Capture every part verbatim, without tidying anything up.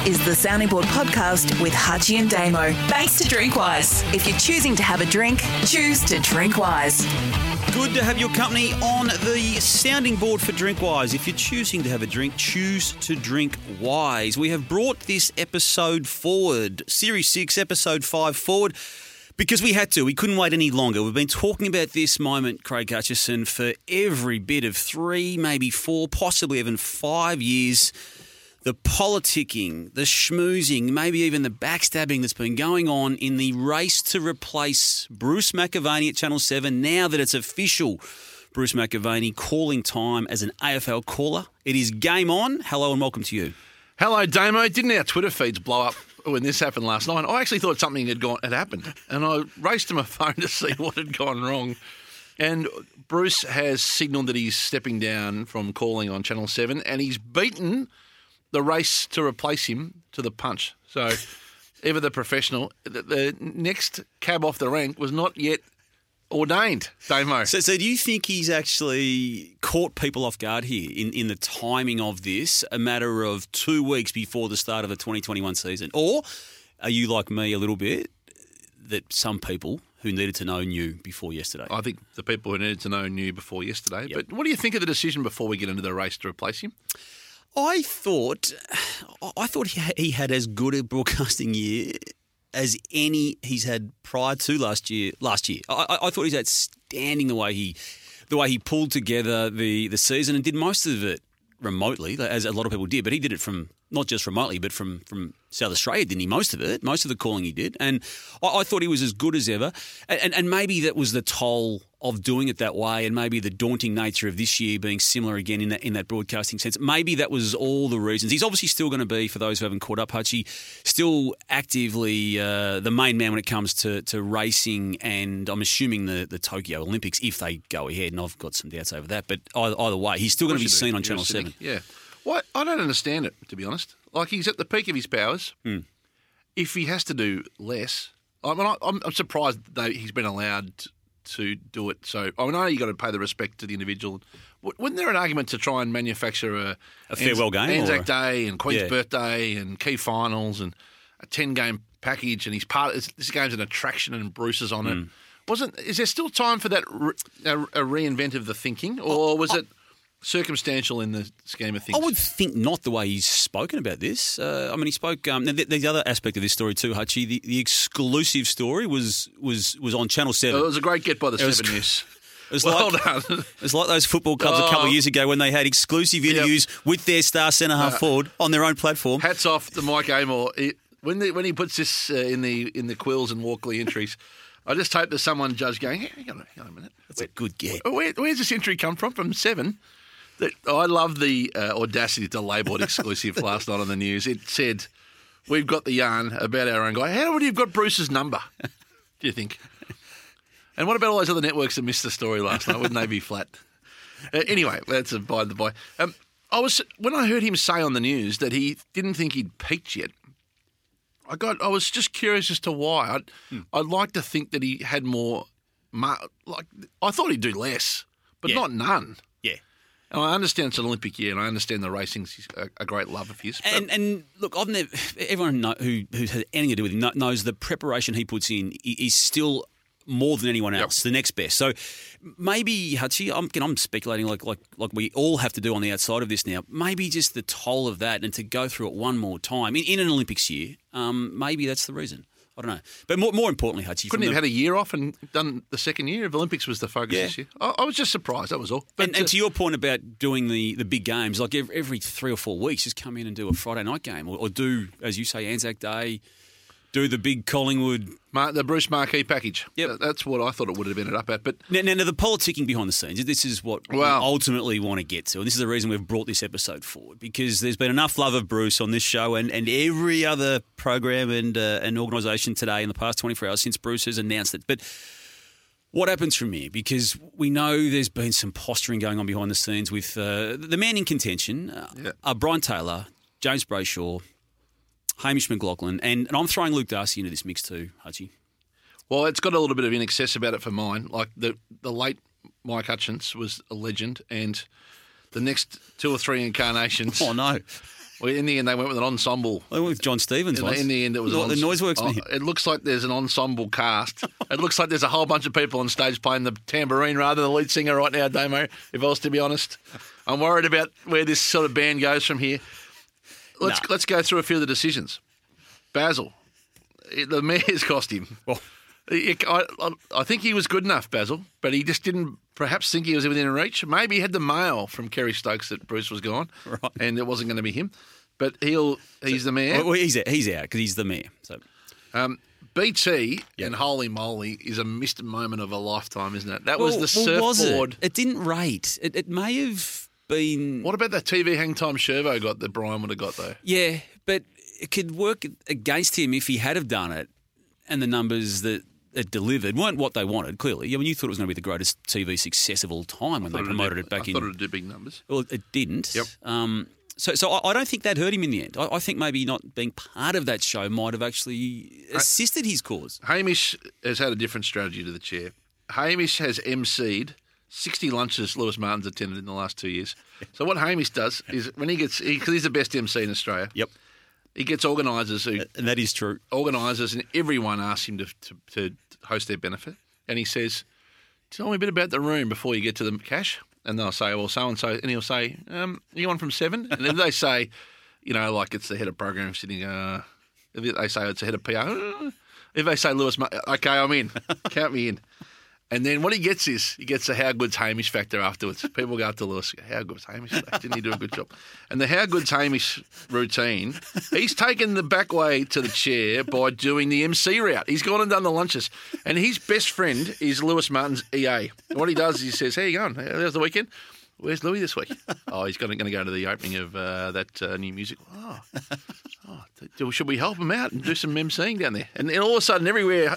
is the Sounding Board podcast with Hutchie and Damo. Thanks to Drinkwise. If you're choosing to have a drink, choose to drink wise. Good to have your company on the sounding board for Drinkwise. If you're choosing to have a drink, choose to drink wise. We have brought this episode forward, Series six, Episode five forward, because we had to. We couldn't wait any longer. We've been talking about this moment, Craig Hutchison, for every bit of three, maybe four, possibly even five years. The politicking, the schmoozing, maybe even the backstabbing that's been going on in the race to replace Bruce McAvaney at Channel seven. Now that it's official, Bruce McAvaney calling time as an A F L caller. It is game on. Hello and welcome to you. Hello, Damo. Didn't our Twitter feeds blow up when this happened last night? I actually thought something had gone had happened, and I raced to my phone to see what had gone wrong. And Bruce has signalled that he's stepping down from calling on Channel seven, and he's beaten the race to replace him to the punch. So, ever the professional, the, the next cab off the rank was not yet ordained, Damo. So, so do you think he's actually caught people off guard here in, in the timing of this, a matter of two weeks before the start of the twenty twenty-one season? Or are you like me a little bit, that some people who needed to know knew before yesterday? I think the people who needed to know knew before yesterday. Yep. But what do you think of the decision before we get into the race to replace him? I thought, I thought he had as good a broadcasting year as any he's had prior to last year. Last year, I, I thought he's outstanding the way he, the way he pulled together the, the season and did most of it remotely, as a lot of people did. But he did it from not just remotely, but from from South Australia, didn't he? Most of it, most of the calling he did, and I, I thought he was as good as ever. And, and and maybe that was the toll of doing it that way, and maybe the daunting nature of this year being similar again in that in that broadcasting sense. Maybe that was all the reasons. He's obviously still going to be, for those who haven't caught up, Hutchie, still actively uh, the main man when it comes to, to racing, and I'm assuming the, the Tokyo Olympics if they go ahead. And I've got some doubts over that, but either, either way, he's still going to be seen on Channel Seven. Yeah, well, I don't understand it, to be honest. Like, he's at the peak of his powers. Mm. If he has to do less, I mean, I, I'm, I'm surprised that he's been allowed to do it. So I know you got to pay the respect to the individual. Wasn't there an argument to try and manufacture a, a farewell game, Anzac or? Day and Queen's Yeah. birthday and key finals and a ten game package, and he's part of this game's an attraction and Bruce is on Mm. it. Wasn't is there still time for that re, a, a reinvent of the thinking, or was it circumstantial in the scheme of things? I would think not, the way he's spoken about this. Uh, I mean, he spoke. Um, the, the other aspect of this story too, Hutchie, the, the exclusive story was was was on Channel Seven. It was a great get by the It was- Seven News. It was Well like, done. It was like those football clubs a couple Oh. of years ago when they had exclusive interviews with their star centre half Uh, forward on their own platform. Hats off to Mike Amor. He, when the, when he puts this uh, in the in the Quills and Walkley entries, I just hope there's someone judge going, hey, hang on, hang on a minute. That's a good get. Where, where's this entry come from? From Seven? That, I love the uh, audacity to label it exclusive last night on the news. It said, we've got the yarn about our own guy. How would you have got Bruce's number, do you think? And what about all those other networks that missed the story last night? Wouldn't they be flat? Uh, anyway, that's a by the by. Um, I was when I heard him say on the news that he didn't think he'd peaked yet. I got. I was just curious as to why. I'd, Hmm. I'd like to think that he had more. Like I thought he'd do less, but Yeah. not none. Yeah. And I understand it's an Olympic year, and I understand the racing's a, a great love of his. But And, and look, I've never, everyone know, who who's had anything to do with him kno- knows the preparation he puts in i- is still more than anyone else, the next best. So maybe, Hutchie, I'm, I'm speculating like, like like we all have to do on the outside of this now, maybe just the toll of that and to go through it one more time in, in an Olympics year, um, maybe that's the reason. I don't know. But more, more importantly, Hutchie, couldn't from he have the- had a year off and done the second year? If Olympics was the focus Yeah. this year, I, I was just surprised. That was all. But and, and uh, to your point about doing the, the big games, like every, every three or four weeks, just come in and do a Friday night game, or, or do, as you say, Anzac Day, do the big Collingwood. Mar- the Bruce Marquee package. Yep. That- that's what I thought it would have ended up at. But Now, now, now the politicking behind the scenes, this is what Well- we ultimately want to get to. And this is the reason we've brought this episode forward, because there's been enough love of Bruce on this show and, and every other program and uh, an organisation today in the past twenty-four hours since Bruce has announced it. But what happens from here? Because we know there's been some posturing going on behind the scenes with uh, the man in contention, uh, Yeah. uh, Brian Taylor, James Brayshaw, Hamish McLaughlin, and, and I'm throwing Luke Darcy into this mix too, Hutchie. well, it's got a little bit of in excess about it for mine. Like the the late Mike Hutchins was a legend, and the next two or three incarnations. Oh, no. Well, in the end, they went with an ensemble. I went with John Stevens In, once. in the end, it was the, an the ens- noise works. oh, It looks like there's an ensemble cast. It looks like there's a whole bunch of people on stage playing the tambourine rather than the lead singer right now, Damo, if I was to be honest. I'm worried about where this sort of band goes from here. Let's No. let's go through a few of the decisions. Basil, it- the mayor's cost him. Well, It- I, I- I think he was good enough, Basil, but he just didn't perhaps think he was within reach. Maybe he had the mail from Kerry Stokes that Bruce was gone, Right. and it wasn't going to be him. But he'll he's the mayor. well, he's out. He's out because he's the mayor. So Um, B T Yep. and Holy Moly is a missed moment of a lifetime, isn't it? That well, was the well, was surfboard. it? It didn't rate. It, it may have been. What about that T V hang time Shervo got that Brian would have got though? Yeah, but it could work against him if he had have done it, and the numbers that it delivered weren't what they wanted. Clearly, I mean, you thought it was going to be the greatest T V success of all time when they Thought it'd promoted do- it back I in. thought it would do big numbers. Well, it didn't. Yep. Um, so, so I, I don't think that hurt him in the end. I, I think maybe not being part of that show might have actually assisted his cause. Hamish has had a different strategy to the chair. Hamish has emceed sixty lunches Lewis Martin's attended in the last two years. So what Hamish does is when he gets, because he, he's the best M C in Australia, Yep, he gets organisers who and that is true. organisers, and everyone asks him to, to, to host their benefit. And he says, tell me a bit about the room before you get to the cash. And they'll say, well, so-and-so. And he'll say, um, are you on from seven? And if they say, you know, like it's the head of program sitting, uh, if they say it's the head of P R, uh, if they say Lewis, Ma- okay, I'm in. Count me in. And then what he gets is he gets a how good's Hamish factor afterwards. People go up to Lewis, how good's Hamish? Didn't he do a good job? And the how good's Hamish routine, he's taken the back way to the chair by doing the M C route. He's gone and done the lunches. And his best friend is Lewis Martin's E A. And what he does is he says, how you going? How's the weekend? Where's Louis this week? Oh, he's going to, going to go to the opening of uh, that uh, new musical. Oh, oh, th- should we help him out and do some emceeing down there? And then all of a sudden, everywhere,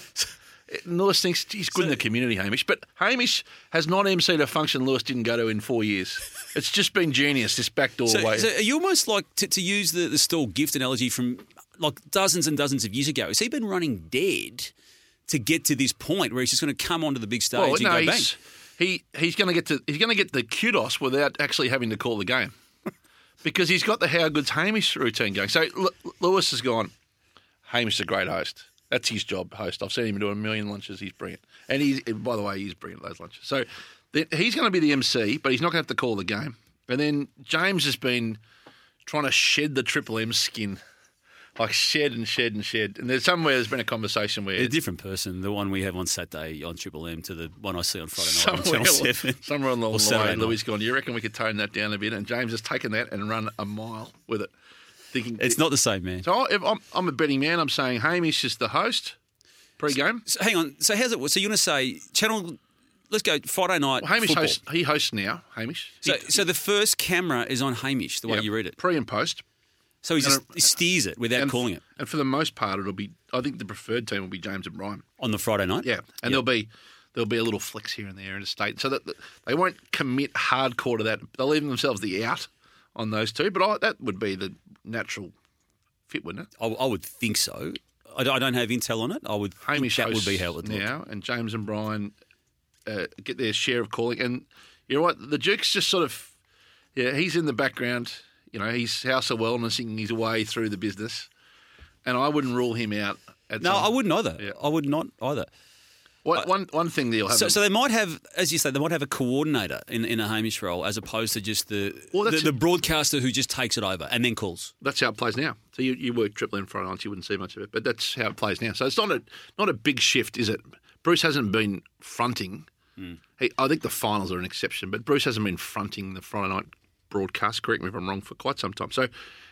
Lewis thinks, geez, good in the community, Hamish. But Hamish has not emceed a function Lewis didn't go to in four years. It's just been genius, this backdoor So, way. so are you almost like, to, to use the, the stall gift analogy from like dozens and dozens of years ago, has he been running dead to get to this point where he's just going to come onto the big stage well, and no, go bang? he's, he he's going to get to he's going to get the kudos without actually having to call the game, because he's got the how good's Hamish routine going. So L- Lewis has gone, Hamish is a great host. That's his job, host. I've seen him do a million lunches. He's brilliant, and he's by the way, he's brilliant at those lunches. So the, he's going to be the M C, but he's not going to have to call the game. And then James has been trying to shed the Triple M skin. Like shed and shed and shed. And there's somewhere there's been a conversation where A different person, the one we have on Saturday on Triple M to the one I see on Friday night somewhere, on Channel seven. somewhere along Or the Saturday way, night. Louis gone, you reckon we could tone that down a bit? And James has taken that and run a mile with it. Thinking It's not the same, man. So if I'm, I'm a betting man. I'm saying Hamish is the host pre-game. So hang on. So how's it? So you're going to say Channel? Let's go Friday night. Well, Hamish football. hosts, he hosts now, Hamish. So, He- so the first camera is on Hamish, the way Yep, you read it. Pre and post. So he and just a- he steers it without and, calling it And for the most part, it'll be, I think the preferred team will be James and Brian. on the Friday night. Yeah, and Yep. there'll be there'll be a little flex here and there in a state, so that that they won't commit hardcore to that. They'll leave themselves the out on those two, but I, that would be the natural fit, wouldn't it? I, I would think so. I don't, I don't have intel on it. I would Hamish think that would hosts be how it would look. now, and James and Brian uh, get their share of calling. And you're right, the Duke's just sort of, yeah, he's in the background. You know, he's House of Wellnessing his way through the business, and I wouldn't rule him out. At No, some, I wouldn't either. Yeah. I would not either. One, one, one thing they'll have. So, so they might have, as you say, they might have a coordinator in, in a Hamish role as opposed to just the, Well, the that's- the broadcaster who just takes it over and then calls. That's how it plays now. So you, you work Triple M Friday nights, you wouldn't see much of it, but that's how it plays now. So it's not a not a big shift, is it? Bruce hasn't been fronting. Mm. He, I think the finals are an exception, but Bruce hasn't been fronting the Friday night broadcast. Correct me if I'm wrong, for quite some time. So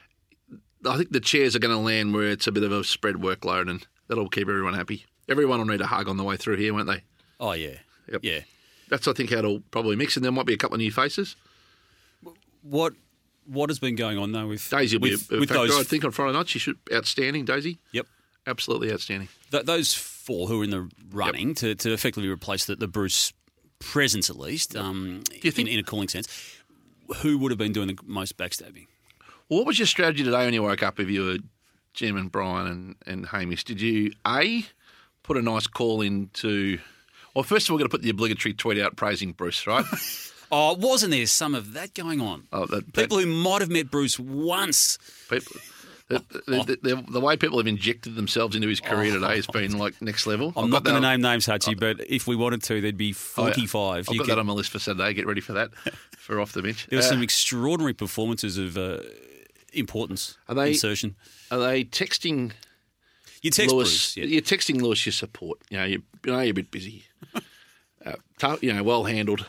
I think the chairs are going to land where it's a bit of a spread workload, and that'll keep everyone happy. Everyone will need a hug on the way through here, won't they? Oh, yeah. Yep. Yeah. That's I think how it'll probably mix, and there might be a couple of new faces. What what has been going on, though, with, Daisy will with, be a with factor, those, I think, on Friday night. She should outstanding. Daisy, Yep. absolutely outstanding. Th- those four who are in the running to, to effectively replace the, the Bruce presence, at least, um, you think- in, in a calling sense, who would have been doing the most backstabbing? What was your strategy today when you woke up if you were Jim and Brian and, and Hamish? Did you, A, put a nice call into... Well, first of all, we're going to put the obligatory tweet out praising Bruce, right? Oh, wasn't there some of that going on? Oh, that, People that, who might have met Bruce once. people, the, the, the, the way people have injected themselves into his career Oh. today has been like next level. I'm I've not got going to that- name names, Hutchie, but if we wanted to, there'd be forty-five. I've You got could- that on my list for Saturday. Get ready for that, for off the bench. there were Uh, some extraordinary performances of uh, importance, Are they- insertion. Are they texting You text Lewis? Bruce. Yeah. You're texting Lewis your support. You know, you, you know you're a bit busy. Uh, t- you know, well handled.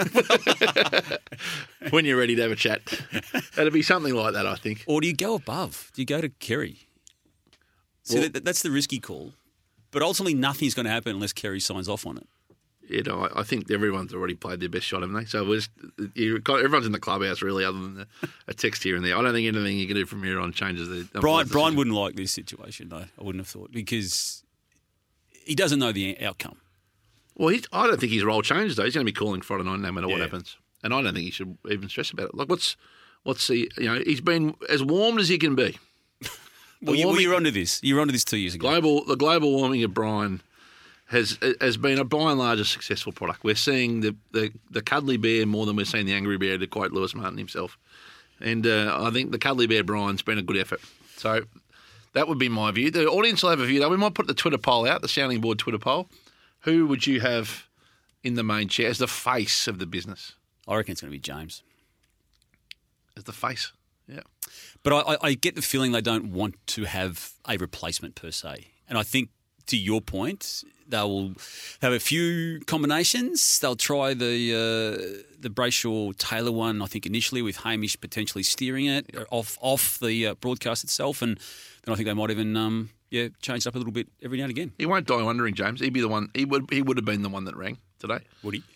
When you're ready to have a chat, it'll be something like that. I think. Or do you go above? Do you go to Kerry? See, Well- that, that's the risky call. But ultimately, nothing's going to happen unless Kerry signs off on it. You know, I, I think everyone's already played their best shot, haven't they? So we're just, you got, everyone's in the clubhouse really, other than a, a text here and there. I don't think anything you can do from here on changes the. Brian, the Brian decision. wouldn't like this situation, though. I wouldn't have thought, because he doesn't know the outcome. Well, he's, I don't think his role changes though. He's going to be calling Friday night no matter what Yeah. happens, and I don't think he should even stress about it. Like, what's what's the you know he's been as warmed as he can be. Well, you, well, you're onto this. You're onto this two years ago. Global the global warming of Brian has has been a by and large a successful product. We're seeing the, the, the cuddly bear more than we're seeing the angry bear, to quote Lewis Martin himself. And uh, I think the cuddly bear Brian's been a good effort. So that would be my view. The audience will have a view though. We might put the Twitter poll out, the sounding board Twitter poll. Who would you have in the main chair as the face of the business? I reckon it's going to be James. As the face, yeah. But I, I, I get the feeling they don't want to have a replacement per se. And I think, to your point, they will have a few combinations. They'll try the uh, the Brayshaw Taylor one, I think, initially, with Hamish potentially steering it off off the uh, broadcast itself. And then I think they might even um, yeah change it up a little bit every now and again. He won't die wondering, James. He'd be the one. He would. He would have been the one that rang today. Would he?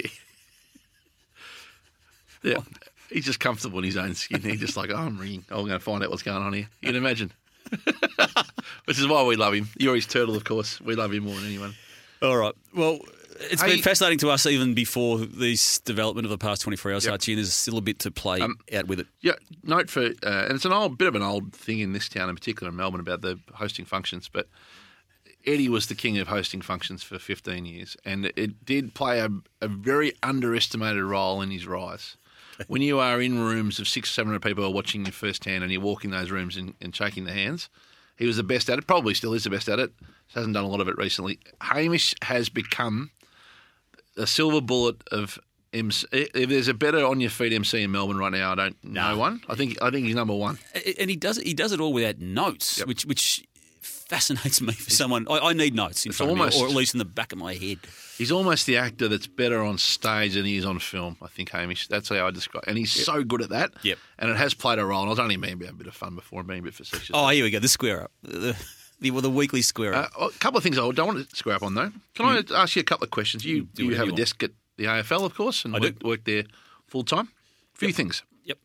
Yeah. He's just comfortable in his own skin. He's just like, oh, I'm ringing. Oh, I'm going to find out what's going on here. You can imagine. Which is why we love him. You're his turtle, of course. We love him more than anyone. All right. Well, it's Hey- been fascinating to us even before this development of the past twenty-four hours, Yep. Archie, and there's still a bit to play Um, out with it. Yeah. Note for, uh, and it's an old bit of an old thing in this town, in particular in Melbourne, about the hosting functions. But Eddie was the king of hosting functions for fifteen years, and it did play a, a very underestimated role in his rise. When you are in rooms of six or seven hundred people who are watching you firsthand, and you walk in those rooms and, and shaking their hands, he was the best at it. Probably still is the best at it. Hasn't done a lot of it recently. Hamish has become a silver bullet of M C. If there's a better on your feet M C in Melbourne right now, I don't know No. one. I think I think he's number one. And he does it. He does it all without notes, Yep. which which fascinates me for someone. I, I need notes in It's front almost- of me, or at least in the back of my head. He's almost the actor that's better on stage than he is on film, I think, Hamish. That's how I describe it. And he's so good at that. Yep. And it has played a role. And I was only being a bit of fun before and being a bit facetious. Oh, here we go. The square up. The, the, well, the weekly square up. Uh, a couple of things I don't want to square up on, though. Can I ask you a couple of questions? You, Mm. Do you whatever have you a want. desk at the A F L, of course, and I work, do. work there full time. A few things. Yep.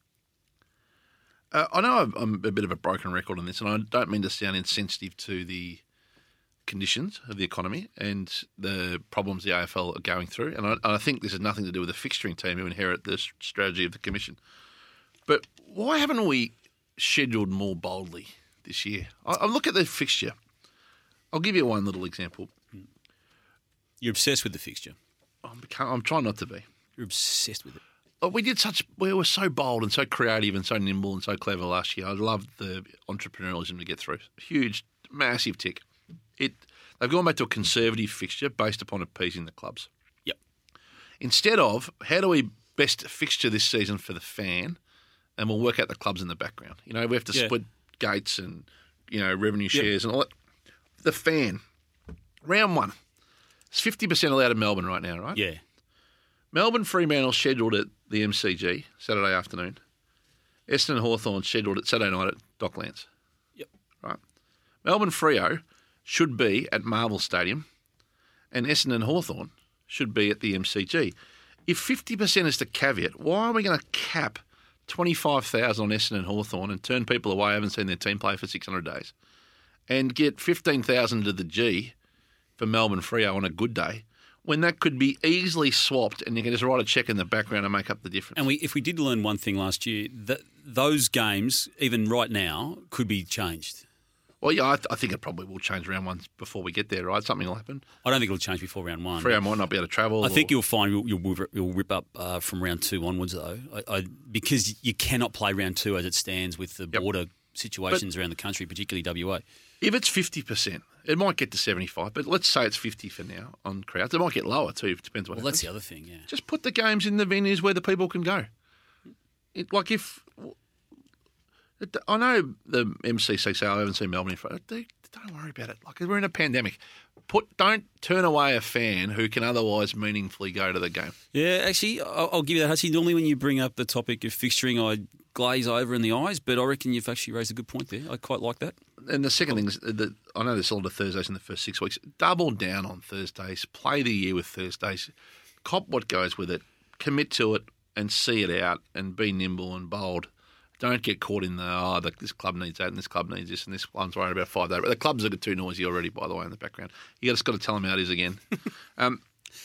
Uh, I know I'm- I'm a bit of a broken record on this, and I don't mean to sound insensitive to the conditions of the economy and the problems the A F L are going through. And I, and I think this has nothing to do with the fixturing team who inherit the s- strategy of the commission. But why haven't we scheduled more boldly this year? I, I look at the fixture. I'll give you one little example. You're obsessed with the fixture. I'm, become, I'm trying not to be. You're obsessed with it. Oh, we did such. We were so bold and so creative and so nimble and so clever last year. I loved the entrepreneurialism to get through. Huge, massive tick. It. They've gone back to a conservative fixture based upon appeasing the clubs. Yep. Instead of how do we best fixture this season for the fan, and we'll work out the clubs in the background. You know, we have to Yeah. split gates and you know revenue shares and all that. The fan, round one, it's fifty percent allowed in Melbourne right now, right? Yeah. Melbourne Fremantle scheduled at the M C G Saturday afternoon. Essendon Hawthorn scheduled at Saturday night at Docklands. Yep. Right. Melbourne Freo should be at Marvel Stadium, and Essendon Hawthorn should be at the M C G. If fifty percent is the caveat, why are we going to cap twenty-five thousand on Essendon Hawthorn and turn people away who haven't seen their team play for six hundred days, and get fifteen thousand to the G for Melbourne Freo on a good day, when that could be easily swapped and you can just write a cheque in the background and make up the difference? And we, if we did learn one thing last year, that those games, even right now, could be changed. Well, yeah, I, th- I think it probably will change round one before we get there, right? Something will happen. I don't think it'll change before round one. Freo might not be able to travel. I or... think you'll find you'll, you'll, you'll rip up uh, from round two onwards, though, I, I, because you cannot play round two as it stands with the Yep. border situations but around the country, particularly W A. If it's fifty percent, it might get to seventy-five, but let's say it's fifty for now on crowds. It might get lower too, it depends what Well, happens. that's the other thing, yeah. Just put the games in the venues where the people can go. It, like if... It, I know the M C C say, I haven't seen Melbourne in front. They, don't worry about it. Like we're in a pandemic. Put Don't turn away a fan who can otherwise meaningfully go to the game. Yeah, actually, I'll, I'll give you that, Hutchie. Normally when you bring up the topic of fixturing, I glaze over in the eyes, but I reckon you've actually raised a good point there. I quite like that. And the second thing is that I know there's a lot of Thursdays in the first six weeks. Double down on Thursdays. Play the year with Thursdays. Cop what goes with it. Commit to it and see it out and be nimble and bold. Don't get caught in the, oh, the, this club needs that and this club needs this and this one's worried about five days. The clubs are too noisy already, by the way, in the background. You just got to tell them how it is again. um,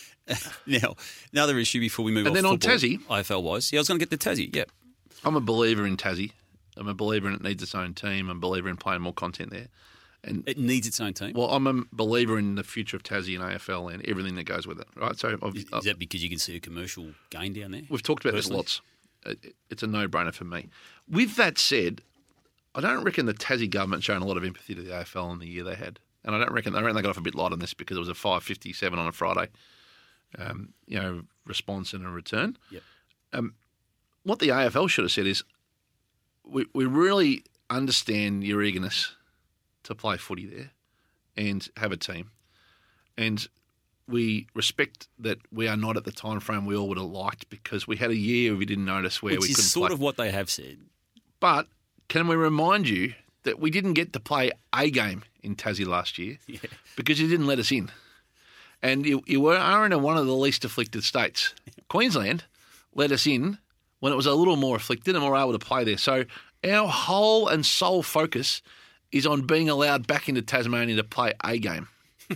now, another issue before we move on. And then on football, Tassie. I F L-wise. Yeah, I was going to get to Tassie, yeah. I'm a believer in Tassie. I'm a believer in it needs its own team. I'm a believer in playing more content there. And It needs its own team. well, I'm a believer in the future of Tassie and A F L and everything that goes with it, right? So I've, Is, is that because you can see a commercial gain down there? We've talked about personally? this lots. It- It's a no-brainer for me. With that said, I don't reckon the Tassie government shown a lot of empathy to the A F L in the year they had. And I don't reckon, I reckon they got off a bit light on this because it was a five fifty-seven on a Friday, um, you know, response and a return. Yep. Um, what the A F L should have said is, we, we really understand your eagerness to play footy there and have a team. And we respect that we are not at the time frame we all would have liked because we had a year we didn't notice where Which we is couldn't sort play. of what they have said. But can we remind you that we didn't get to play a game in Tassie last year Yeah. because you didn't let us in. And you, you were, are in a, one of the least afflicted states. Queensland let us in when it was a little more afflicted and we were able to play there. So our whole and sole focus is on being allowed back into Tasmania to play a game.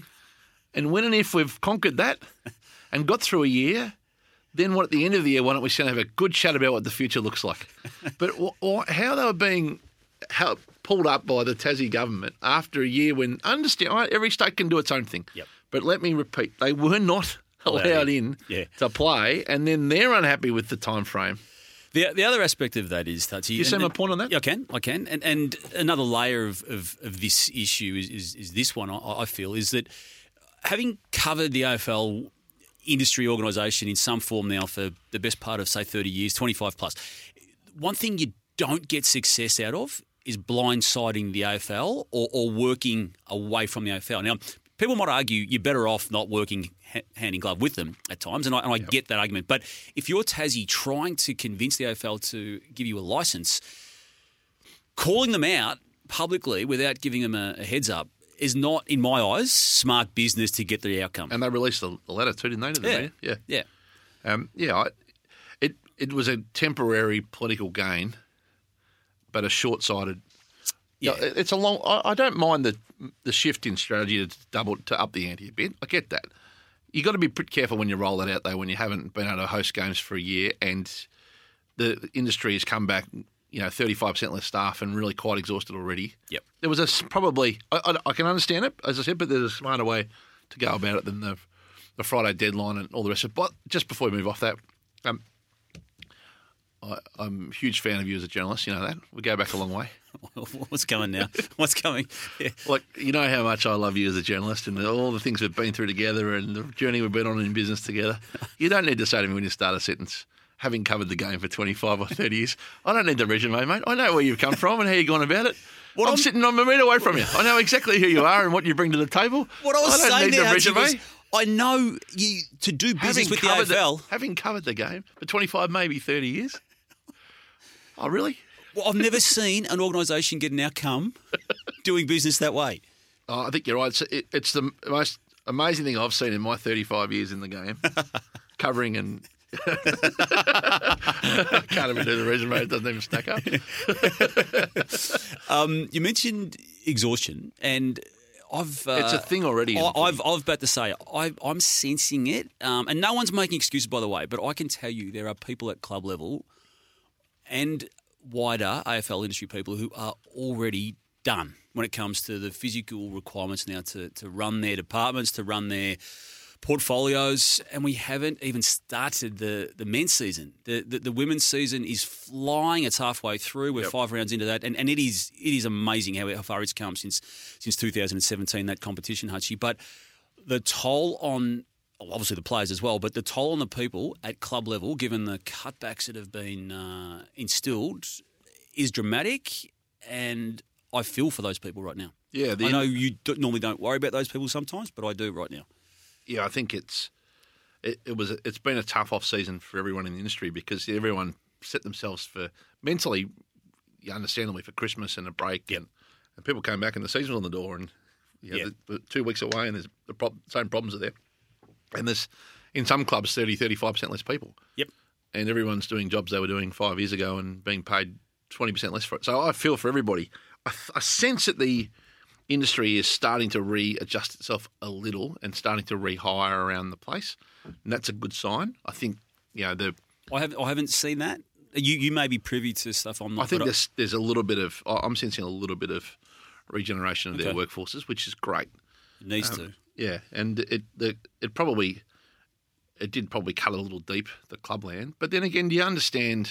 And when and if we've conquered that and got through a year, then what at the end of the year, why don't we sit and have a good chat about what the future looks like? But wh- wh- how they were being how, pulled up by the Tassie government after a year when, understand, all right, every state can do its own thing. Yep. But let me repeat, they were not allowed, Allowed in in. Yeah. to play, and then they're unhappy with the time frame. The the other aspect of that is that You see my point on that? Yeah, I can, I can, and and another layer of, of, of this issue is, is is this one. I, I feel is that having covered the A F L industry organisation in some form now for the best part of say thirty years, twenty-five plus, one thing you don't get success out of is blindsiding the A F L or, or working away from the A F L. Now, people might argue you're better off not working ha- hand in glove with them at times, and I, and I get that argument. But if you're Tassie trying to convince the A F L to give you a licence, calling them out publicly without giving them a, a heads up is not, in my eyes, smart business to get the outcome. And they released the the letter too, didn't they? To the yeah, media? Yeah. yeah. Um, yeah, I, it it was a temporary political gain, but a short-sighted. Yeah. Yeah, it's a long. I, I don't mind the the shift in strategy to double to up the ante a bit. I get that. You got to be pretty careful when you roll that out though. When you haven't been able to host games for a year and the industry has come back, you know, thirty-five percent less staff and really quite exhausted already. Yep. There was a s- probably. I, I, I can understand it, as I said, but there's a smarter way to go about it than the the Friday deadline and all the rest of it. But just before we move off that, um, I, I'm a huge fan of you as a journalist. You know that. We go back a long way. What's coming now? What's coming? Yeah. Like, you know how much I love you as a journalist and all the things we've been through together and the journey we've been on in business together. You don't need to say to me when you start a sentence, having covered the game for twenty-five or thirty years, I don't need the resume, mate. I know where you've come from and how you've gone about it. What I'm, I'm- sitting on a metre away from you. I know exactly who you are and what you bring to the table. What I was don't saying need there, the Hutchie, resume. was I know you to do business with the A covered F L. The, having covered the game for twenty-five, maybe thirty years. Oh, really? Well, I've never seen an organisation get an outcome doing business that way. Oh, I think you're right. It's, it, it's the most amazing thing I've seen in my thirty-five years in the game, covering and. I can't even do the resume; it doesn't even stack up. Um, you mentioned exhaustion, and I've uh, It's a thing already in I, the I've I've about to say I, I'm sensing it, um, and no one's making excuses, by the way. But I can tell you there are people at club level and wider A F L industry people who are already done when it comes to the physical requirements now to, to run their departments, to run their portfolios, and we haven't even started the, the men's season. The, the the women's season is flying. It's halfway through. We're Yep. five rounds into that, and, and it is it is amazing how, how far it's come since since two thousand seventeen, that competition, Hutchie. But the toll on, obviously the players as well, but the toll on the people at club level, given the cutbacks that have been uh, instilled, is dramatic, and I feel for those people right now. Yeah, the I know you do, normally don't worry about those people sometimes, but I do right now. Yeah, I think it's it, it was it's been a tough off season for everyone in the industry because everyone set themselves for mentally, understandably, for Christmas and a break, Yep. and, and people came back and the season was on the door, and you know, Yep. the, the two weeks away, and there's the prob- same problems are there, and there's in some clubs thirty, thirty-five percent less people. Yep. And everyone's doing jobs they were doing five years ago and being paid twenty percent less for it. So I feel for everybody. I, I sense that the industry is starting to readjust itself a little and starting to rehire around the place, and that's a good sign. I think you know the. I haven't I haven't seen that. You you may be privy to stuff I'm not. I think but there's there's a little bit of. I'm sensing a little bit of regeneration of their Okay. workforces, which is great. it needs Um, to. Yeah, and it the, it probably it did probably cut a little deep, the clubland. But then again, do you understand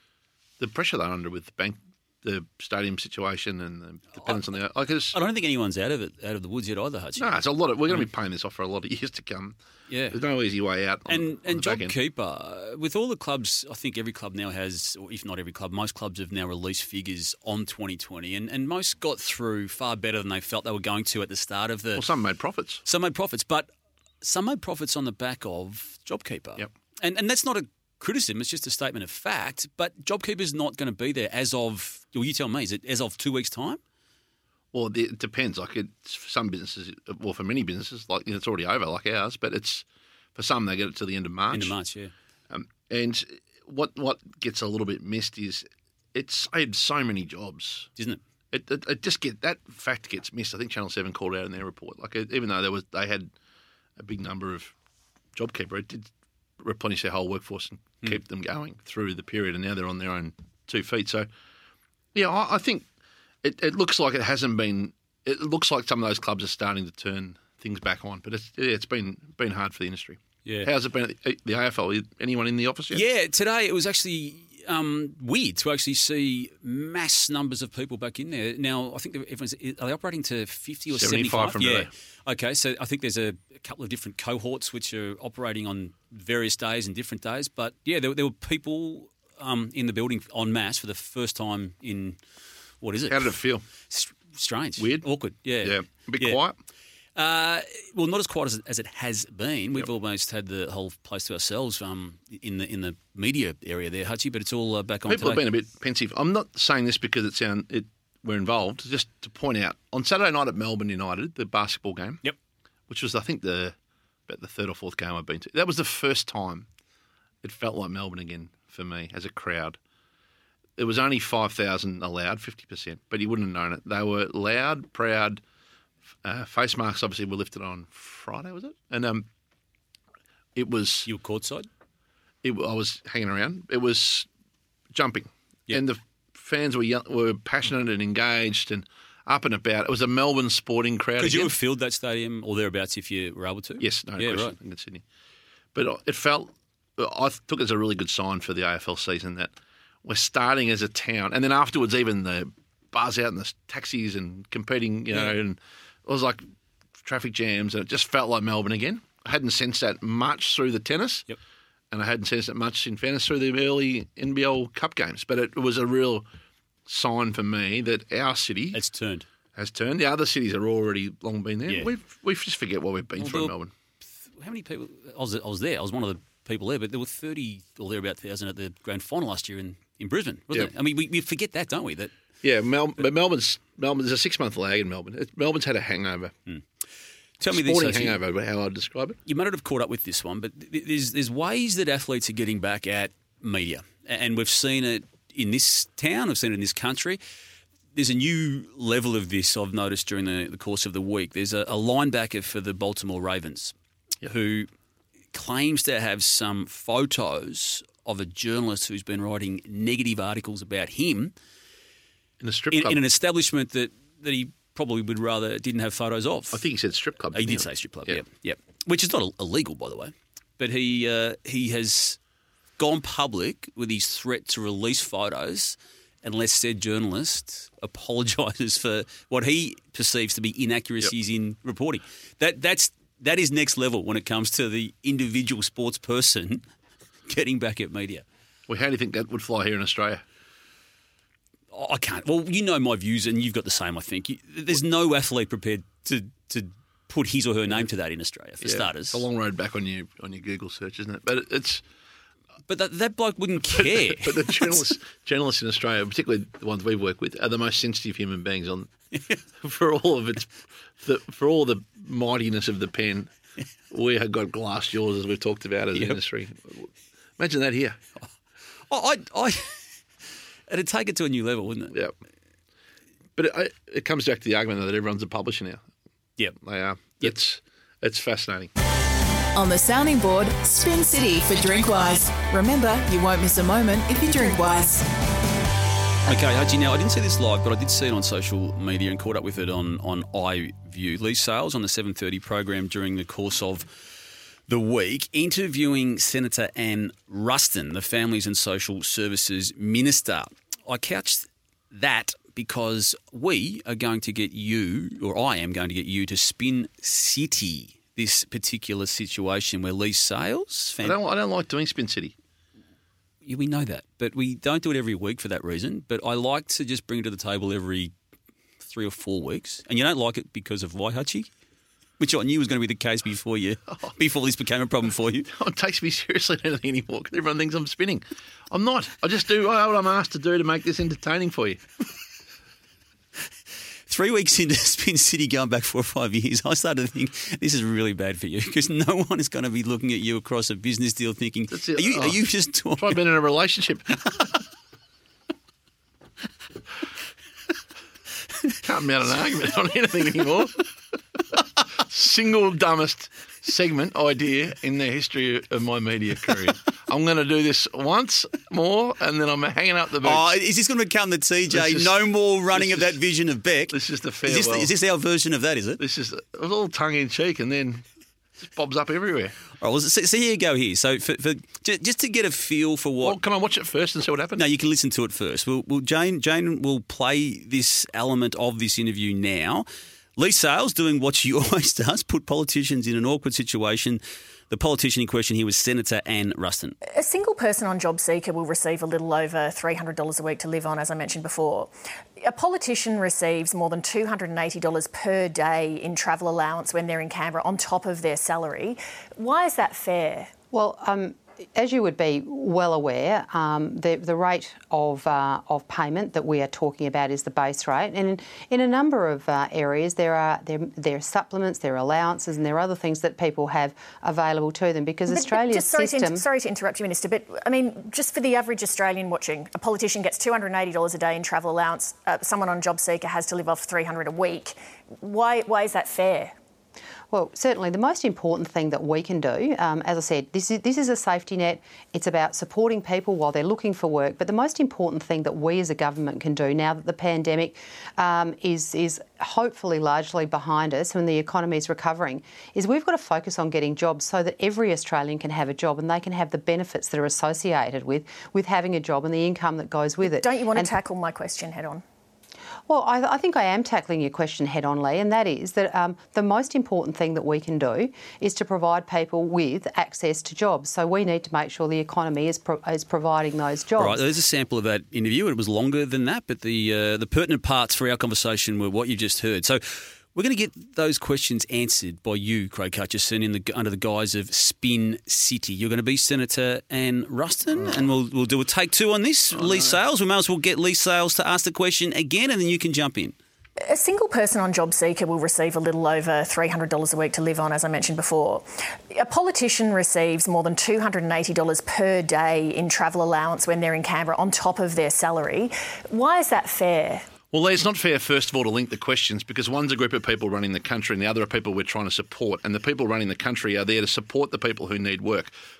the pressure they're under with the bank, the stadium situation, and the dependence on the like? It's, I don't think anyone's out of it, out of the woods yet either, Hutchie. no, it's a lot of. We're going to be paying this off for a lot of years to come. Yeah. There's no easy way out. On, And on and the back end. JobKeeper, with all the clubs, I think every club now has, or if not every club, most clubs have now released figures on twenty twenty, and, and most got through far better than they felt they were going to at the start of the. Well, some made profits. Some made profits, but some made profits on the back of JobKeeper. Yep. And and that's not a criticism; it's just a statement of fact. But JobKeeper's not going to be there as of. Well, you tell me, is it as of two weeks' time? Well, it depends. Like it's for some businesses, well, for many businesses, like you know, it's already over, like ours. But it's for some they get it to the end of March. End of March, yeah. Um, and what what gets a little bit missed is it saved so many jobs. Isn't it? It, it, it just get that fact gets missed. I think Channel Seven called out in their report. Like it, even though there was they had a big number of JobKeeper, it did replenish their whole workforce and keep them going through the period. And now they're on their own two feet. So yeah, I, I think it, it looks like it hasn't been. It looks like some of those clubs are starting to turn things back on, but it's yeah, it's been been hard for the industry. Yeah. How's it been at the, the A F L? Anyone in the office yet? Yeah, today it was actually um, weird to actually see mass numbers of people back in there. Now, I think everyone's are they operating to fifty or seventy-five seventy-five? from yeah. today. Okay, so I think there's a, a couple of different cohorts which are operating on various days and different days. But yeah, there, there were people um, in the building en masse for the first time in what is it? How did it feel? S- strange, Weird? awkward. Yeah, Yeah, a bit Yeah. quiet. Uh, well, not as quiet as, as it has been. We've almost had the whole place to ourselves um, in the in the media area there, Hutchie, but it's all uh, back on People today. have been a bit pensive. I'm not saying this because it's sound it we're involved. Just to point out, on Saturday night at Melbourne United, the basketball game, Yep. which was I think the about the third or fourth game I've been to. That was the first time it felt like Melbourne again for me as a crowd. It was only five thousand allowed, fifty percent, but you wouldn't have known it. They were loud, proud. Uh, face masks obviously were lifted on Friday, was it? And um, it was. You were courtside? It, I was hanging around. It was jumping, Yep. and the fans were young, were passionate and engaged and up and about. It was a Melbourne sporting crowd. Could you again. have filled that stadium or thereabouts if you were able to? Yes, no yeah, question. right. In Sydney, but it felt. I took it as a really good sign for the A F L season that we're starting as a town, and then afterwards, even the bars out in the taxis and competing, you know, Yeah. and it was like traffic jams, and it just felt like Melbourne again. I hadn't sensed that much through the tennis, Yep. and I hadn't sensed it much in fairness through the early N B L Cup games. But it was a real sign for me that our city It's turned. has turned. The other cities are already long been there. Yeah. We've we just forget what we've been Well, through in the- Melbourne. How many people? I was, I was there. I was one of the people there, but there were thirty or thereabout thousand at the grand final last year in, in Brisbane, wasn't Yeah. it? I mean, we, we forget that, don't we? That Yeah, Mel, but Melbourne's Melbourne. There's a six month lag in Melbourne. It, Melbourne's had a hangover, Tell me this, sporting Hutchie. hangover, but how I'd describe it. You might not have caught up with this one, but th- there's there's ways that athletes are getting back at media, and we've seen it in this town. We've seen it in this country. There's a new level of this I've noticed during the, the course of the week. There's a, a linebacker for the Baltimore Ravens who claims to have some photos of a journalist who's been writing negative articles about him In a strip in, club. in an establishment that that he probably would rather didn't have photos of. I think he said strip club. He didn't did say strip club, Yeah. yeah. yeah. Which is not Ill- illegal, by the way. But he uh, he has gone public with his threat to release photos unless said journalist apologises for what he perceives to be inaccuracies Yep. in reporting. That that's that is next level when it comes to the individual sports person getting back at media. Well, how do you think that would fly here in Australia? I can't. Well, you know my views, and you've got the same, I think. You, there's no athlete prepared to to put his or her name to that in Australia, for Yeah, starters. It's a long road back on your on your Google search, isn't it? But it- it's But that, that bloke wouldn't care. but the journalists journalists in Australia, particularly the ones we've worked with, are the most sensitive human beings on for all of its the, for all the mightiness of the pen. We have got glass jaws, as we've talked about as an Yep. industry. Imagine that here. I, I, I, it'd take it to a new level, wouldn't it? Yeah. But it, it comes back to the argument that everyone's a publisher now. Yep. They are. Yep. It's it's fascinating. On the sounding board, Spin City for Drinkwise. Remember, you won't miss a moment if you drink wise. Okay, Haji, now I didn't see this live, but I did see it on social media and caught up with it on, on iView. Lee Sales on the seven thirty program during the course of the week, interviewing Senator Ann Ruston, the Families and Social Services Minister. I couched that because we are going to get you, or I am going to get you to Spin City this particular situation where Lee Sales... I don't I don't like doing Spin City. Yeah, we know that, but we don't do it every week for that reason. But I like to just bring it to the table every three or four weeks. And you don't like it because of why, Hutchie? Which I knew was going to be the case before you, before this became a problem for you. No one takes me seriously anything anymore because everyone thinks I'm spinning. I'm not. I just do what I'm asked to do to make this entertaining for you. Three weeks into Spin City, going back four or five years, I started to think this is really bad for you because no one is going to be looking at you across a business deal thinking, That's are it. you, Oh. are you just Try talking? being in a relationship. Can't mount an argument on anything anymore. Single dumbest segment idea in the history of my media career. I'm going to do this once more, and then I'm hanging up the boots. Oh, is this going to become the T J? This is- no more running this of that is- vision of Beck. This is the Is farewell. this, is this our version of that, is it? This is it was all tongue in cheek, and then just bobs up everywhere. All right, well, so, so here you go here. So for, for, ju- just to get a feel for what... Well, can I watch it first and see what happens? No, you can listen to it first. We'll, we'll, Jane, Jane will play this element of this interview now. Lee Sales doing what she always does, put politicians in an awkward situation. The politician in question here was Senator Ann Ruston. A single person on JobSeeker will receive a little over three hundred dollars a week to live on, as I mentioned before. A politician receives more than two hundred eighty dollars per day in travel allowance when they're in Canberra on top of their salary. Why is that fair? Well, um, as you would be well aware, um, the, the rate of uh, of payment that we are talking about is the base rate, and in, in a number of uh, areas there are there, there are supplements, there are allowances, and there are other things that people have available to them because But- but Australia's just sorry system. To, sorry to interrupt you, Minister, but I mean, just for the average Australian watching, a politician gets two hundred eighty dollars a day in travel allowance. Uh, someone on JobSeeker has to live off three hundred dollars a week. Why? Why is that fair? Well, certainly the most important thing that we can do, um, as I said, this is this is a safety net. It's about supporting people while they're looking for work. But the most important thing that we as a government can do now that the pandemic um, is is hopefully largely behind us and the economy is recovering, is we've got to focus on getting jobs so that every Australian can have a job and they can have the benefits that are associated with with having a job and the income that goes with it. Don't you want And- to tackle my question head on? Well, I, I think I am tackling your question head on, Lee, and that is that um, the most important thing that we can do is to provide people with access to jobs. So we need to make sure the economy is pro- is providing those jobs. All right, there's a sample of that interview. It was longer than that, but the uh, the pertinent parts for our conversation were what you just heard. So we're going to get those questions answered by you, Craig Hutchison, in the, under the guise of Spin City. You're going to be Senator Ann Ruston, and we'll we'll do a take two on this. Lee Sales, we may as well get Lee Sales to ask the question again, and then you can jump in. A single person on JobSeeker will receive a little over three hundred dollars a week to live on, as I mentioned before. A politician receives more than two hundred eighty dollars per day in travel allowance when they're in Canberra on top of their salary. Why is that fair? Well, Lee, it's not fair, first of all, to link the questions because one's a group of people running the country and the other are people we're trying to support. And the people running the country are there to support the people who need work.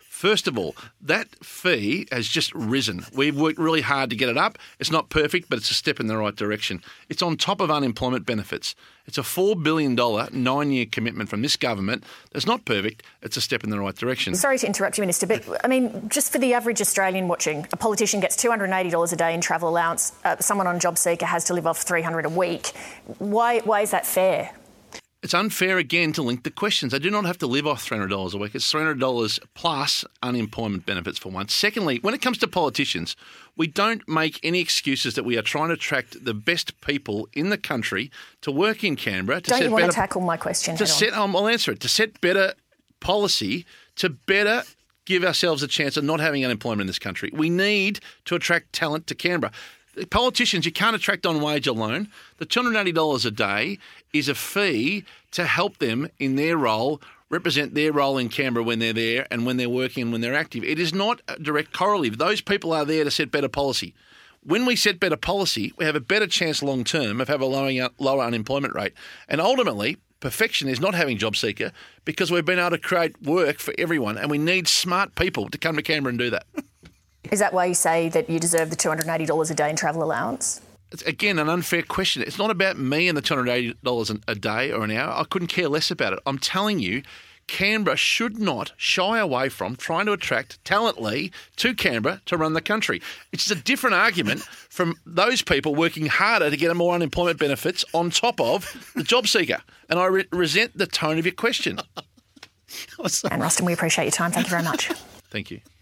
First of all, that fee has just risen. We've worked really hard to get it up. It's not perfect, but it's a step in the right direction. It's on top of unemployment benefits. It's a four billion dollars nine-year commitment from this government. That's not perfect. It's a step in the right direction. Sorry to interrupt you, Minister, but I mean, just for the average Australian watching, a politician gets two hundred eighty dollars a day in travel allowance. Uh, someone on JobSeeker has to live off three hundred dollars a week. Why, why is that fair? It's unfair, again, to link the questions. They do not have to live off three hundred dollars a week. It's three hundred dollars plus unemployment benefits for one. Secondly, when it comes to politicians, we don't make any excuses that we are trying to attract the best people in the country to work in Canberra. To don't set you want better, to tackle my question? To set, um, I'll answer it. To set better policy, to better give ourselves a chance of not having unemployment in this country. We need to attract talent to Canberra. Politicians, you can't attract on wage alone. The two hundred eighty dollars a day is a fee to help them in their role, represent their role in Canberra when they're there and when they're working and when they're active. It is not a direct correlative. Those people are there to set better policy. When we set better policy, we have a better chance long term of having a lower, lower unemployment rate. And ultimately, perfection is not having JobSeeker because we've been able to create work for everyone, and we need smart people to come to Canberra and do that. Is that why you say that you deserve the two hundred eighty dollars a day in travel allowance? It's, again, an unfair question. It's not about me and the two hundred eighty dollars a day or an hour. I couldn't care less about it. I'm telling you, Canberra should not shy away from trying to attract talently to Canberra to run the country. It's a different argument from those people working harder to get more unemployment benefits on top of the JobSeeker. And I re- resent the tone of your question. And Rustin, we appreciate your time. Thank you very much. Thank you.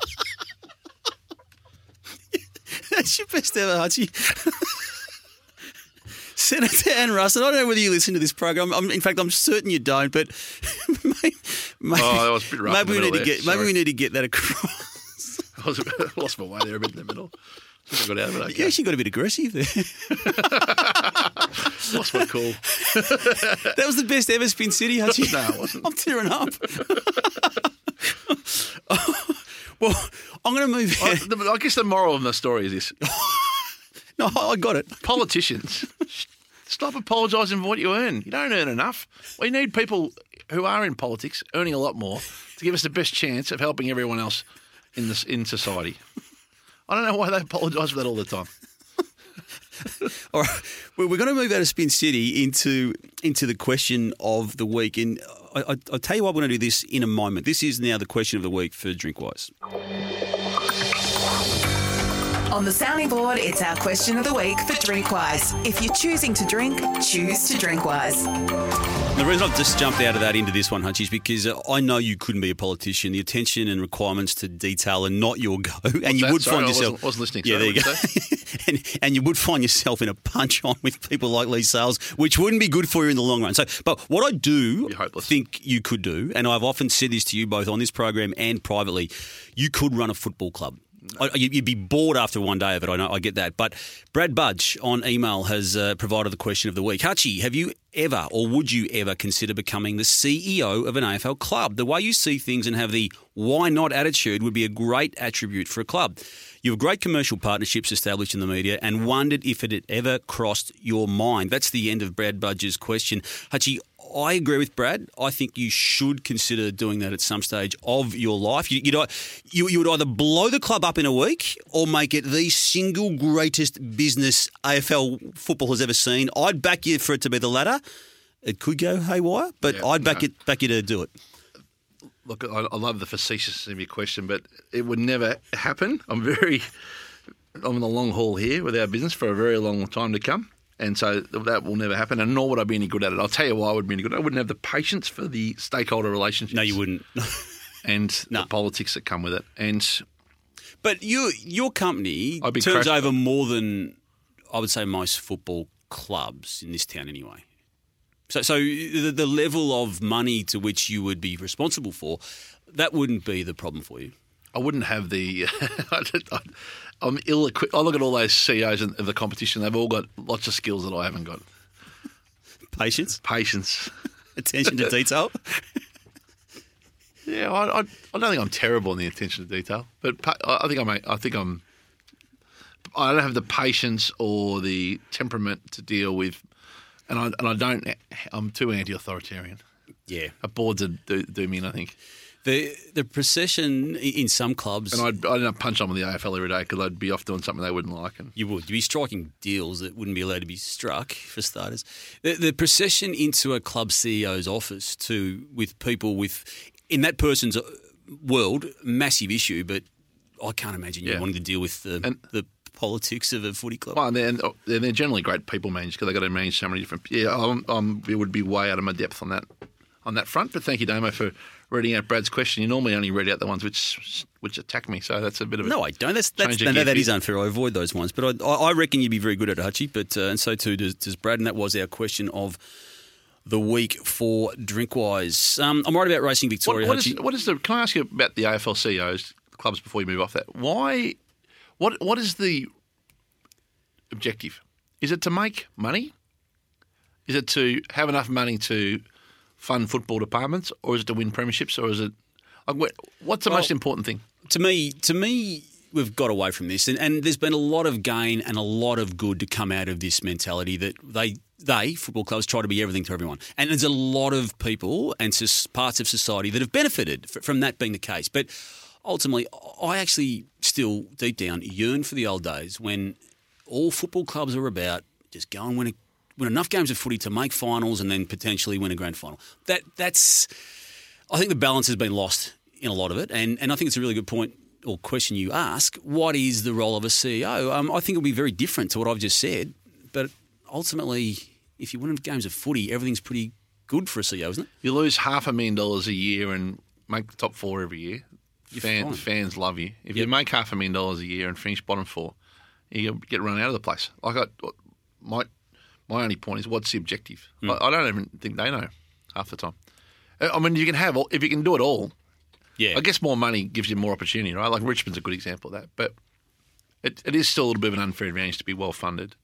That's your best ever, Hutchie. Senator Ann Rustin, I don't know whether you listen to this program. I'm, in fact, I'm certain you don't, but maybe, maybe, oh, that was a bit rough maybe we need there. to get Sorry. maybe we need to get that across. I, was, I lost my way there a bit in the middle. I got out of it. Okay. You actually got a bit aggressive there. Lost my cool. That was the best ever Spin City, Hutchie. No, it wasn't. I'm tearing up. Well, I'm going to move I, ahead. the, I guess the moral of the story is this. No, I got it. Politicians, stop apologising for what you earn. You don't earn enough. We need people who are in politics earning a lot more to give us the best chance of helping everyone else in this in society. I don't know why they apologise for that all the time. All right, well, we're going to move out of Spin City into into the question of the week, and I, I, I'll tell you why we're going to do this in a moment. This is now the question of the week for Drinkwise. On the sounding board, it's our question of the week for Drinkwise. If you're choosing to drink, choose to Drinkwise. The reason I've just jumped out of that into this one, Hutch, is because uh, I know you couldn't be a politician. The attention and requirements to detail are not your go, and What's you that? would Sorry, find I yourself. wasn't, wasn't listening. Yeah, Sorry, there you go. and, and you would find yourself in a punch on with people like Lee Sales, which wouldn't be good for you in the long run. So, but what I do think you could do, and I've often said this to you both on this program and privately, you could run a football club. No. You'd be bored after one day of it, I know, I get that. But Brad Budge on email has uh, provided the question of the week. Hutchie, have you ever or would you ever consider becoming the C E O of an A F L club? The way you see things and have the why not attitude would be a great attribute for a club. You have great commercial partnerships established in the media and wondered if it had ever crossed your mind. That's the end of Brad Budge's question. Hutchie, I agree with Brad. I think you should consider doing that at some stage of your life. You, you'd, you, you would either blow the club up in a week or make it the single greatest business A F L football has ever seen. I'd back you for it to be the latter. It could go haywire, but yeah, I'd back, no. it, back you to do it. Look, I, I love the facetiousness of your question, but it would never happen. I'm very, I'm in the long haul here with our business for a very long time to come. And so that will never happen, and nor would I be any good at it. I'll tell you why I would be any good at it. I wouldn't have the patience for the stakeholder relationships. No, you wouldn't. and no. the politics that come with it. And But you, your company turns crashed. over more than, I would say, most football clubs in this town anyway. So so the, the level of money to which you would be responsible for, that wouldn't be the problem for you. I wouldn't have the – I'm ill-equipped. I look at all those C E Os of the competition. They've all got lots of skills that I haven't got. Patience? Patience. Attention to detail? Yeah, I, I, I don't think I'm terrible in the attention to detail, but I think I'm. I think I'm. I don't have the patience or the temperament to deal with, and I and I don't. I'm too anti-authoritarian. Yeah, a board to do, do me in, I think. The the procession in some clubs... And I'd, I'd end up punch on with the A F L every day because I'd be off doing something they wouldn't like. And You would. You'd be striking deals that wouldn't be allowed to be struck, for starters. The, the procession into a club C E O's office to with people with, in that person's world, massive issue, but I can't imagine you Yeah. wanting to deal with the, And- the politics of a footy club. Well, and they're, and they're generally great people managers because they've got to manage so many different... Yeah, I'm, I'm, it would be way out of my depth on that on that front. But thank you, Damo, for reading out Brad's question. You normally only read out the ones which which attack me, so that's a bit of a... No, I don't. That's, that's change of no, no, gear that for is you. unfair. I avoid those ones. But I, I reckon you'd be very good at it, Hutchie, but, uh, and so too does, does Brad, and that was our question of the week for Drinkwise. Um, I'm right about Racing Victoria, What, what, is, Hutchie. what is the... Can I ask you about the A F L C E Os, clubs, before you move off that? Why... What What is the objective? Is it to make money? Is it to have enough money to fund football departments, or is it to win premierships, or is it... like, what- What's the Well, most important thing? To me, to me, we've got away from this, and, and there's been a lot of gain and a lot of good to come out of this mentality that they, they football clubs, try to be everything to everyone, and there's a lot of people and sus- parts of society that have benefited f- from that being the case. But ultimately, I actually still deep down yearn for the old days when all football clubs are about just go and win a, win enough games of footy to make finals and then potentially win a grand final. That that's, I think the balance has been lost in a lot of it, and, and I think it's a really good point or question you ask. What is the role of a C E O? Um, I think it'll be very different to what I've just said, but ultimately, if you win games of footy, everything's pretty good for a C E O, isn't it? You lose half a million dollars a year and make the top four every year. Fan, fine. fans love you. If you Yep. make half a million dollars a year and finish bottom four, you get run out of the place. Like I, my my only point is, what's the objective? Hmm. I, I don't even think they know half the time. I mean, you can have all, if you can do it all. Yeah. I guess more money gives you more opportunity, right? Like Richmond's a good example of that, but it, it is still a little bit of an unfair advantage to be well funded.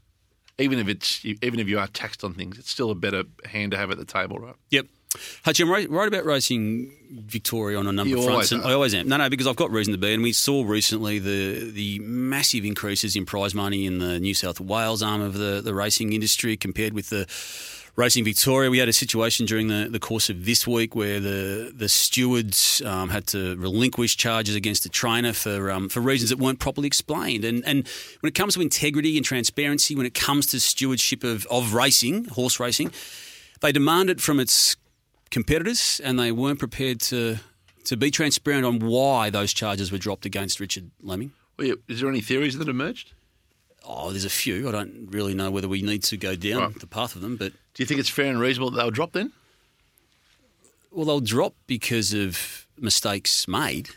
Even if it's even if you are taxed on things, it's still a better hand to have at the table, right? Yep. Hutch, I'm right, right about Racing Victoria on a number You of fronts. always And are. I always am. No, no, because I've got reason to be. And we saw recently the the massive increases in prize money in the New South Wales arm of the, the racing industry compared with the Racing Victoria. We had a situation during the, the course of this week where the the stewards um, had to relinquish charges against the trainer for um, for reasons that weren't properly explained. And and when it comes to integrity and transparency, when it comes to stewardship of, of racing, horse racing, they demand it from its competitors, and they weren't prepared to to be transparent on why those charges were dropped against Richard Lemming. Well, yeah, is there any theories that emerged? Oh, there's a few. I don't really know whether we need to go down Right. the path of them, but Do you think it's fair and reasonable that they'll drop then? well, they'll drop because of mistakes made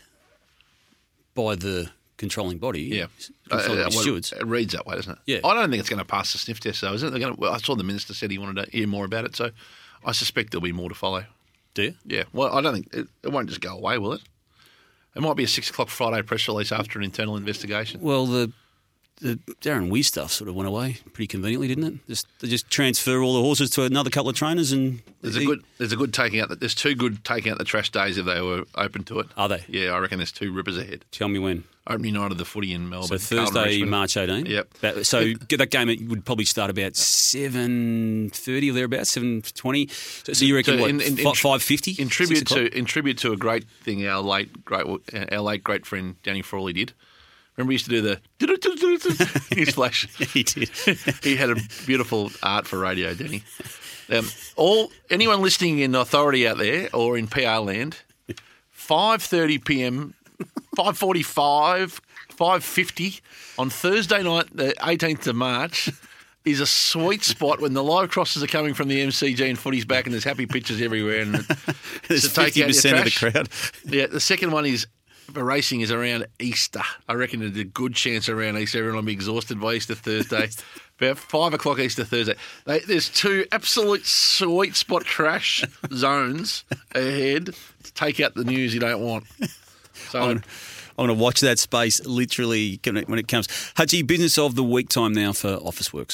by the controlling body. Yeah. controlling Uh, uh, well, stewards. it reads that way, doesn't it? Yeah. I don't think it's going to pass the sniff test, though, is it? They're going to, well, I saw the minister said he wanted to hear more about it, so I suspect there'll be more to follow. Do you? Yeah. Well, I don't think it, it won't just go away, will it? It might be a six o'clock Friday press release after an internal investigation. Well, the the Darren Wee stuff sort of went away pretty conveniently, didn't it? Just they just transfer all the horses to another couple of trainers, and There's a good. There's a good taking out. The, there's two good taking out the trash days if they were open to it. Are they? Yeah, I reckon there's two rippers ahead. Tell me when. Opening night of the footy in Melbourne. So Carlton, Thursday, Richmond. March eighteenth. Yep. That, so get that game it would probably start about seven thirty or thereabouts, seven twenty. So, so you reckon So what? in- in- in- Five fifty. In tribute to in tribute to a great thing our late great our late great friend Danny Frawley did. Remember he used to do the his flash. he did. He had a beautiful art for radio, Danny. Um, all anyone listening in authority out there or in P R land, five thirty p m, five forty five, five fifty on Thursday night, the eighteenth of March, is a sweet spot when the live crosses are coming from the M C G and footy's back and there's happy pictures everywhere. And There's to take fifty out your percent of the trash. crowd. Yeah, the second one is for racing is around Easter. I reckon there's a good chance around Easter everyone will be exhausted by Easter Thursday. About five o'clock Easter Thursday. They, there's two absolute sweet spot crash zones ahead to take out the news you don't want. So I'm going to watch that space literally when it comes. Hutchie, business of the week time now for Officeworks.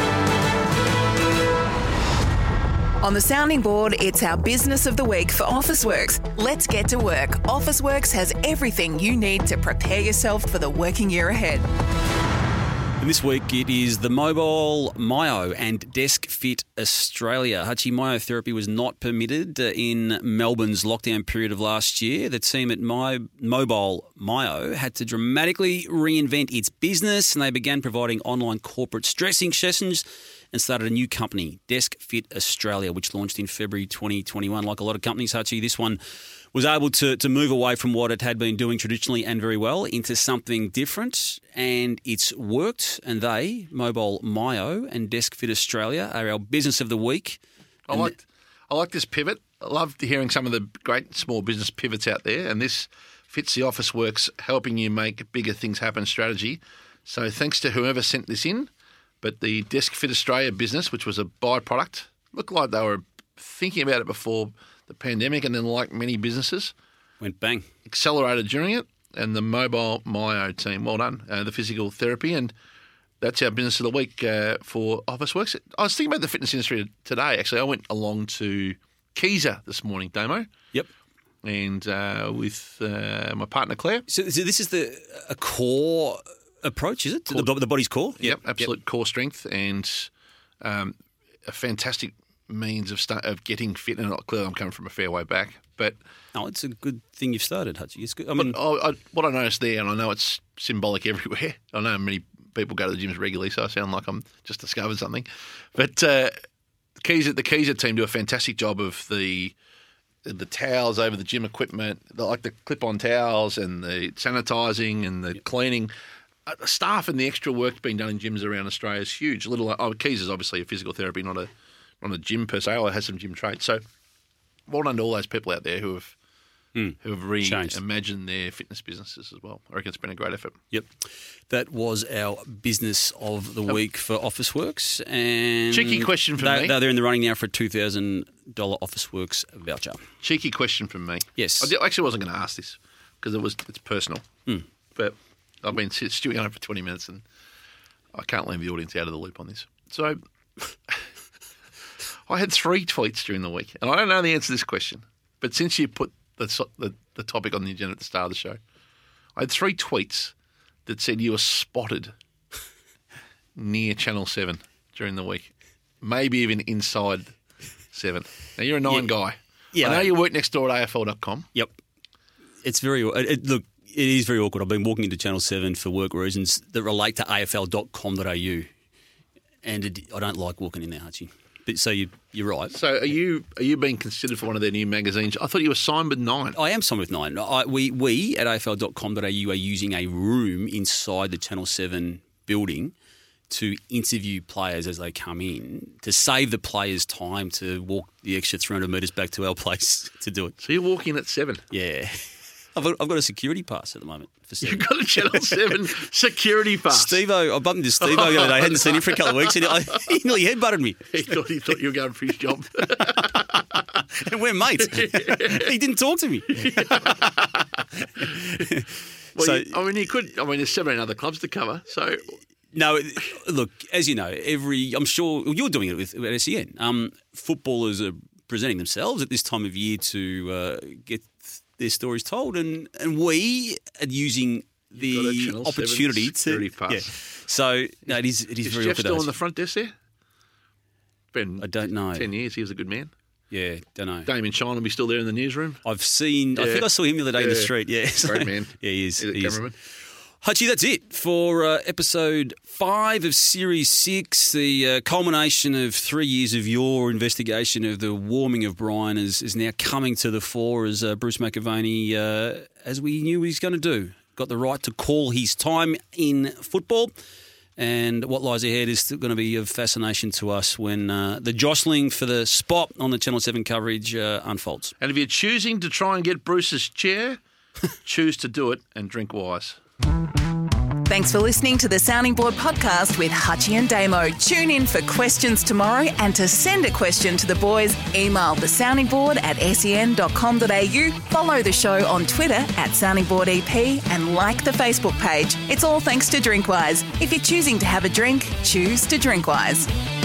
On the sounding board, it's our business of the week for Officeworks. Let's get to work. Officeworks has everything you need to prepare yourself for the working year ahead. And this week it is the Mobile Myo and Desk Fit Australia. Hutchie, myotherapy was not permitted uh, in Melbourne's lockdown period of last year. The team at My Mobile Myo had to dramatically reinvent its business, and they began providing online corporate stressing sessions and started a new company, Desk Fit Australia, which launched in February twenty twenty-one. Like a lot of companies, Hutchie, this one was able to, to move away from what it had been doing traditionally and very well into something different, and it's worked. And they, Mobile Myo and Desk Fit Australia, are our business of the week. I like, I like this pivot. I love hearing some of the great small business pivots out there, and this fits the Officeworks helping you make bigger things happen strategy. So thanks to whoever sent this in. But the Desk Fit Australia business, which was a byproduct, looked like they were thinking about it before the pandemic, and then, like many businesses, went bang, accelerated during it. And the Mobile Myo team, well done, uh, the physical therapy, and that's our business of the week uh, for Officeworks. I was thinking about the fitness industry today. Actually, I went along to Keezer this morning, Damo. Yep. And uh, with uh, my partner Claire. So, so this is the a core approach, is it? Core, the, the body's core? Yep, absolute yep. core strength, and um, a fantastic means of start, of getting fit. And clearly I'm coming from a fair way back. But no, it's a good thing you've started, Hutchie. It's good. I mean, I, I, what I noticed there, and I know it's symbolic everywhere. I know many people go to the gyms regularly, so I sound like I'm just discovered something. But uh, the Keezer, the Keezer team do a fantastic job of the the towels over the gym equipment, the, like the clip-on towels and the sanitising and the yep. cleaning. Uh, the staff and the extra work being done in gyms around Australia is huge. Little, oh, Keezer's obviously a physical therapy, not a not a gym per se. Or it has some gym traits. So, well done to all those people out there who have mm. who have reimagined their fitness businesses as well. I reckon it's been a great effort. Yep, that was our business of the week for Officeworks. And cheeky question from they, me. They're in the running now for a two thousand dollars Officeworks voucher. Cheeky question from me. Yes, I actually wasn't going to ask this because it was it's personal, mm. but I've been stewing on it for twenty minutes and I can't leave the audience out of the loop on this. So I had three tweets during the week, and I don't know the answer to this question, but since you put the, the, the topic on the agenda at the start of the show, I had three tweets that said you were spotted near Channel seven during the week, maybe even inside seven. Now, you're a nine yeah. guy. Yeah, I know you work next door at A F L dot com. Yep. It's very it, it, look. It is very awkward. I've been walking into Channel seven for work reasons that relate to A F L dot com dot A U, and it, I don't like walking in there, Hutchie. But, so you, you're right. So are you are you being considered for one of their new magazines? I thought you were signed with Nine. I am signed with Nine. I, we, we at A F L dot com dot A U are using a room inside the Channel seven building to interview players as they come in, to save the players time to walk the extra three hundred metres back to our place to do it. So you're walking at seven? Yeah. I've got, I've got a security pass at the moment. For You've got a Channel seven security pass. Steve-O, I bumped into Steve-O the other day. I hadn't seen him for a couple of weeks, and I, he nearly headbutted me. He thought, he thought you were going for his job. And we're mates. He didn't talk to me. Well, so, you, I mean, you could. I mean, there's seventeen other clubs to cover, so. No, look, as you know, every I'm sure you're doing it with at S E N. Um, footballers are presenting themselves at this time of year to uh, get their stories told, and, and we are using the opportunity to. Yeah. So no, it is it is, is very Jeff still days. on the front desk there? Been I don't know. Ten years. He was a good man. Yeah, don't know. Damien Shine will be still there in the newsroom. I've seen. Yeah. I think I saw him the other day yeah. in the street. Yeah, great man. Yeah, he is. He's he a cameraman. Is. Hutchie, that's it for uh, episode five of Series six, the uh, culmination of three years of your investigation of the warming of Brian is, is now coming to the fore as uh, Bruce McAvaney, uh, as we knew he was going to do, got the right to call his time in football. And what lies ahead is still going to be of fascination to us when uh, the jostling for the spot on the Channel seven coverage uh, unfolds. And if you're choosing to try and get Bruce's chair, choose to do it and drink wise. Thanks for listening to the Sounding Board podcast with Hutchie and Damo. Tune in for questions tomorrow, and to send a question to the boys, email the sounding board at s e n dot com dot a u, follow the show on Twitter at Sounding Board E P, and like the Facebook page. It's all thanks to Drinkwise. If you're choosing to have a drink, choose to Drinkwise.